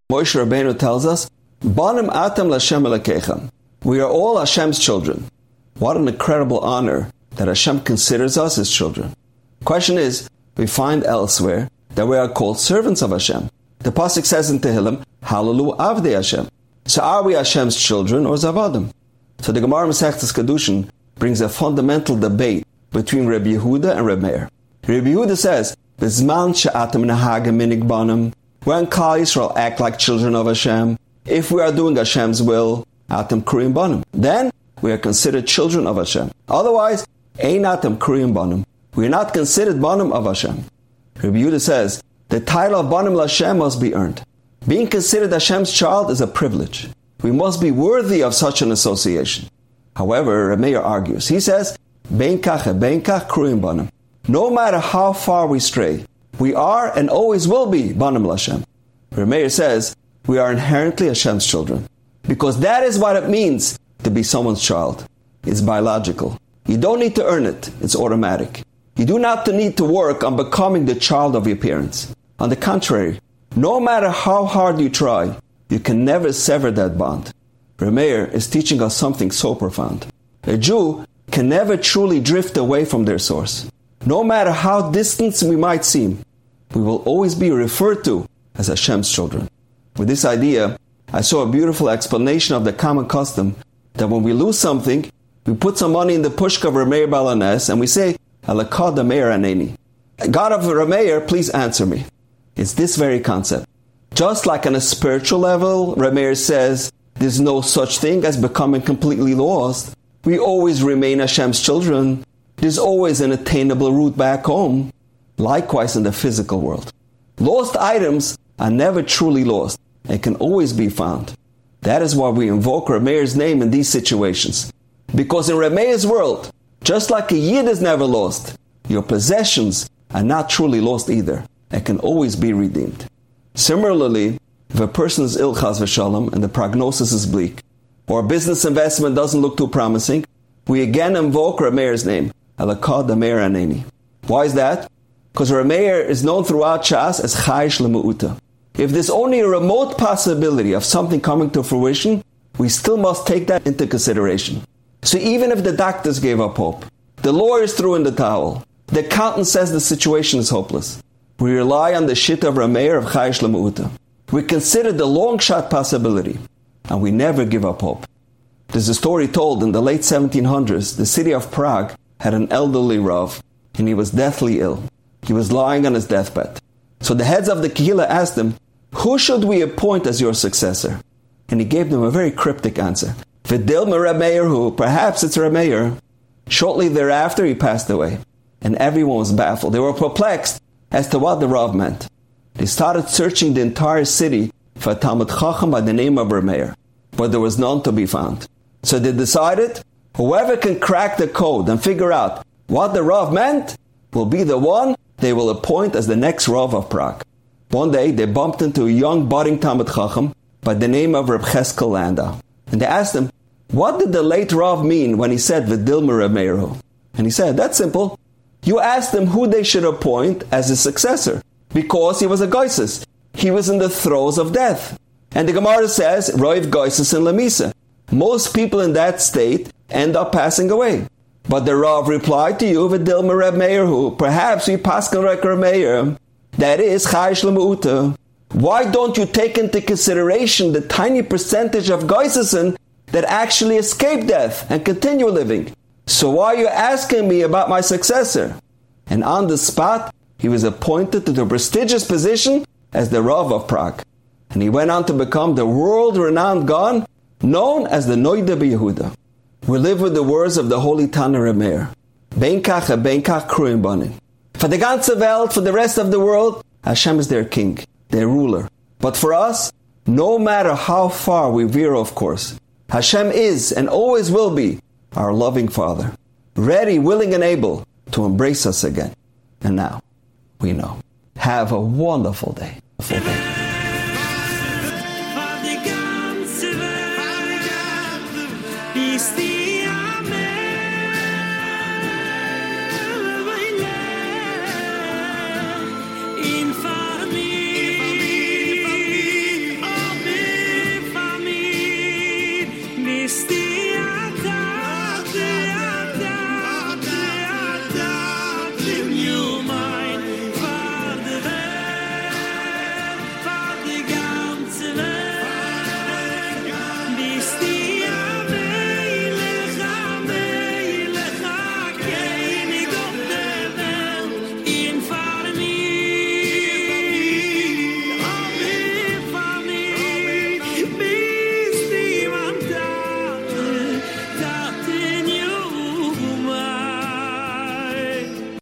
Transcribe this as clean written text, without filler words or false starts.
Moshe Rabbeinu tells us, Banim atam l'Hashem elokechem. We are all Hashem's children. What an incredible honor that Hashem considers us His children. Question is, we find elsewhere that we are called servants of Hashem. The Pasuk says in Tehillim, Hallelu Avdei Hashem. So are we Hashem's children or Zavadim? So the Gemara Masechtas Kedushin brings a fundamental debate between Rabbi Yehuda and Rabbi Meir. Rabbi Yehuda says, B'zman she'atem nehagem minig banim. When Klal Yisrael act like children of Hashem, if we are doing Hashem's will, atem kurim banim, then we are considered children of Hashem. Otherwise, ein atem kurim banim. We are not considered banim of Hashem. Rabbi Yehuda says, the title of banim l'Hashem must be earned. Being considered Hashem's child is a privilege. We must be worthy of such an association. However, Rabbi Meir argues. He says, bein kach kurim banim. No matter how far we stray, we are and always will be banim l'Hashem. Rabbi Meir says, we are inherently Hashem's children. Because that is what it means to be someone's child. It's biological. You don't need to earn it. It's automatic. You do not need to work on becoming the child of your parents. On the contrary, no matter how hard you try, you can never sever that bond. Rabbi Meir is teaching us something so profound. A Jew can never truly drift away from their source. No matter how distant we might seem, we will always be referred to as Hashem's children. With this idea, I saw a beautiful explanation of the common custom that when we lose something, we put some money in the pushka of Rabbi Meir Baal HaNes and we say, Alakad Meir Aneni. God of Rabbi Meir, please answer me. It's this very concept. Just like on a spiritual level, Rabbi Meir says, there's no such thing as becoming completely lost. We always remain Hashem's children. There's always an attainable route back home. Likewise in the physical world. Lost items are never truly lost and can always be found. That is why we invoke Rabbi Meir's name in these situations. Because in Rabbi Meir's world, just like a Yid is never lost, your possessions are not truly lost either and can always be redeemed. Similarly, if a person is ill chas v'shalom and the prognosis is bleak, or a business investment doesn't look too promising, we again invoke Rabbi Meir's name, Alakad Meir Aneni. Why is that? Because Rabbi Meir is known throughout Shas as Chayish L'Mu'uta. If there's only a remote possibility of something coming to fruition, we still must take that into consideration. So even if the doctors gave up hope, the lawyers threw in the towel, the accountant says the situation is hopeless, we rely on the shit of Rabbi Meir of Chayish L'Mu'uta. We consider the long shot possibility, and we never give up hope. There's a story told in the late 1700s, the city of Prague had an elderly Rav, and he was deathly ill. He was lying on his deathbed. So the heads of the Kehillah asked him, who should we appoint as your successor? And he gave them a very cryptic answer. V'dilma Rabbi Meir hu, perhaps it's Rabbi Meir. Shortly thereafter, he passed away. And everyone was baffled. They were perplexed as to what the Rav meant. They started searching the entire city for a Talmud Chacham by the name of Rabbi Meir, but there was none to be found. So they decided, whoever can crack the code and figure out what the Rav meant will be the one they will appoint as the next Rav of Prague. One day, they bumped into a young budding Talmud Chacham by the name of Reb Cheskel Landau. And they asked him, what did the late Rav mean when he said V'dilma Rabbi Meir hu? And he said, that's simple. You asked him who they should appoint as his successor, because he was a Goisus. He was in the throes of death. And the Gemara says, Roiv Goisus in Lamisa. Most people in that state end up passing away. But the Rav replied to you, V'dilma Rabbi Meir hu, perhaps we paskin like Rabbi Meir. That is Chayish L'Mu'uta. Why don't you take into consideration the tiny percentage of Goisesen that actually escape death and continue living? So why are you asking me about my successor? And on the spot, he was appointed to the prestigious position as the Rav of Prague. And he went on to become the world-renowned Gaon, known as the Noida B'Yehuda. We live with the words of the holy Tana Rabbi Meir. Bein kach kruim banim. For the ganze Welt, for the rest of the world, Hashem is their king, their ruler. But for us, no matter how far we veer off course, Hashem is and always will be our loving Father, ready, willing, and able to embrace us again. And now, we know. Have a wonderful day.